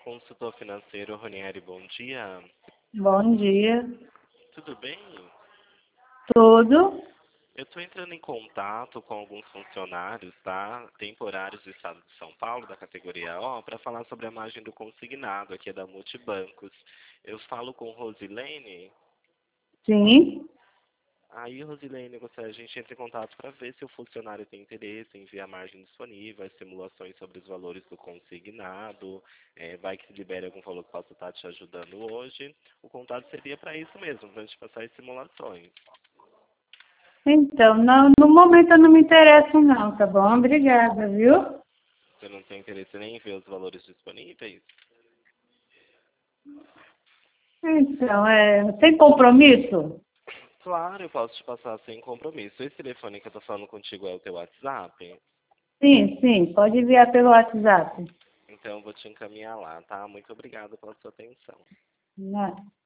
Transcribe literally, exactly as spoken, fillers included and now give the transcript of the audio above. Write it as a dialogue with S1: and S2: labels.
S1: Consultor financeiro, Ronieri, bom dia.
S2: Bom dia.
S1: Tudo bem?
S2: Tudo?
S1: Eu estou entrando em contato com alguns funcionários, tá? Temporários do estado de São Paulo, da categoria O, para falar sobre a margem do consignado, aqui é da Multibancos. Eu falo com Rosilene.
S2: Sim.
S1: Aí, Rosilene, você, a gente entra em contato para ver se o funcionário tem interesse em ver a margem disponível, as simulações sobre os valores do consignado, é, vai que se libere algum valor que possa estar te ajudando hoje. O contato seria para isso mesmo, para a gente passar as simulações.
S2: Então, não, no momento eu não me interesso não, tá bom? Obrigada, viu?
S1: Você não tem interesse nem em ver os valores disponíveis?
S2: Então, é, sem compromisso?
S1: Claro, eu posso te passar sem compromisso. Esse telefone que eu estou falando contigo é o teu WhatsApp?
S2: Sim, sim, pode enviar pelo WhatsApp.
S1: Então eu vou te encaminhar lá, tá? Muito obrigado pela sua atenção.
S2: Não.